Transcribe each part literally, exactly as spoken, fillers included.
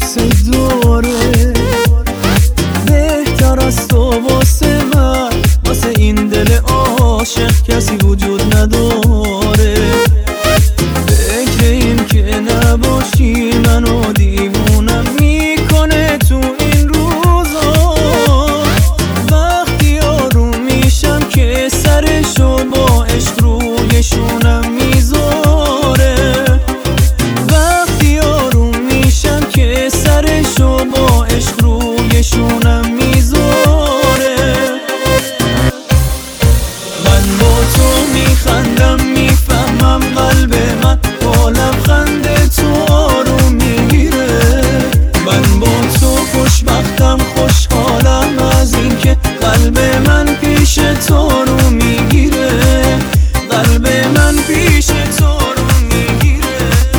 واسه دوره، بهتر از تو واسه من، واسه این دل عاشق کسی وجود نداره. فکر این که نباشی منو دیوونم میکنه تو این روزا، وقتی آروم میشم که سرشو با عشق روی شونم میذاره، وقتی آروم میشم که سرشو با عشق روی شونم میذاره. من با تو میخندم میفهمم قلب من با لبخند تو آروم میگیره، من با تو خوشبختم خوشحالم از این که قلب من پیش تو رو میگیره، قلب من پیش تو رو میگیره.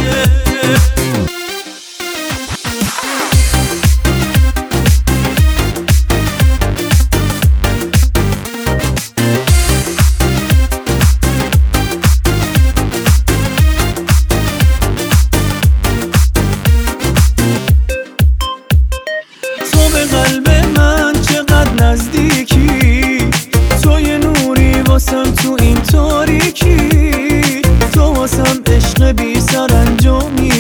قلب من چقدر نزدیکی، تو یه نوری واسم تو این تاریکی، تو واسم عشق بی سرانجامی.